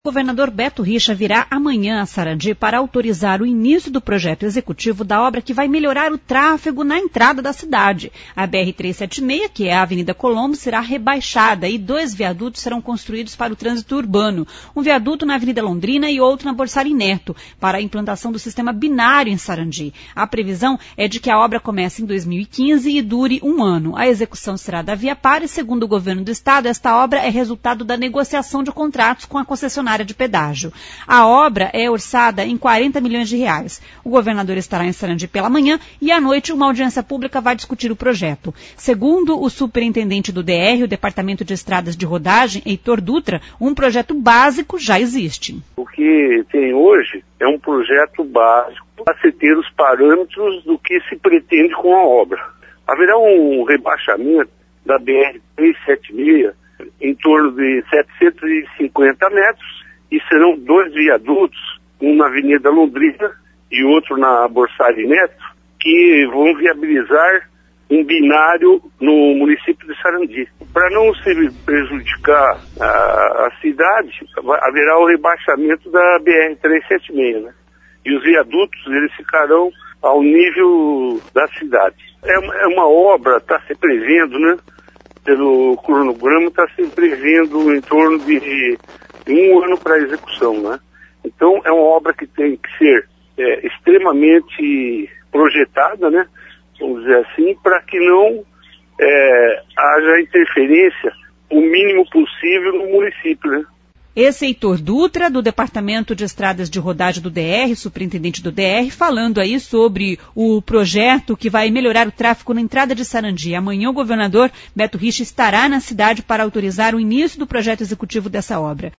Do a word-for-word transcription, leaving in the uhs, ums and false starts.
O governador Beto Richa virá amanhã a Sarandi para autorizar o início do projeto executivo da obra que vai melhorar o tráfego na entrada da cidade. A B R trezentos e setenta e seis, que é a Avenida Colombo, será rebaixada e dois viadutos serão construídos para o trânsito urbano. Um viaduto na Avenida Londrina e outro na Borsari Neto, para a implantação do sistema binário em Sarandi. A previsão é de que a obra comece em dois mil e quinze e dure um ano. A execução será da Viapar e, segundo o governo do estado, esta obra é resultado da negociação de contratos com a concessionária de pedágio. A obra é orçada em quarenta milhões de reais. O governador estará em Sarandi pela manhã e à noite uma audiência pública vai discutir o projeto. Segundo o superintendente do D R, o Departamento de Estradas de Rodagem, Heitor Dutra, um projeto básico já existe. O que tem hoje é um projeto básico para se ter os parâmetros do que se pretende com a obra. Haverá um rebaixamento da B R trezentos e setenta e seis em torno de setecentos e cinquenta metros, e serão dois viadutos, um na Avenida Londrina e outro na Borsari Neto, que vão viabilizar um binário no município de Sarandi. Para não se prejudicar a, a cidade, haverá o rebaixamento da B R trezentos e setenta e seis, né? E os viadutos, eles ficarão ao nível da cidade. É uma, é uma obra, está se prevendo, né? Pelo cronograma, está se prevendo em torno de um ano para a execução, né? Então, é uma obra que tem que ser é, extremamente projetada, né? Vamos dizer assim, para que não é, haja interferência o mínimo possível no município, né? Esse Heitor Dutra, do Departamento de Estradas de Rodagem do D R, superintendente do D R, falando aí sobre o projeto que vai melhorar o tráfego na entrada de Sarandi. Amanhã o governador Beto Richa estará na cidade para autorizar o início do projeto executivo dessa obra.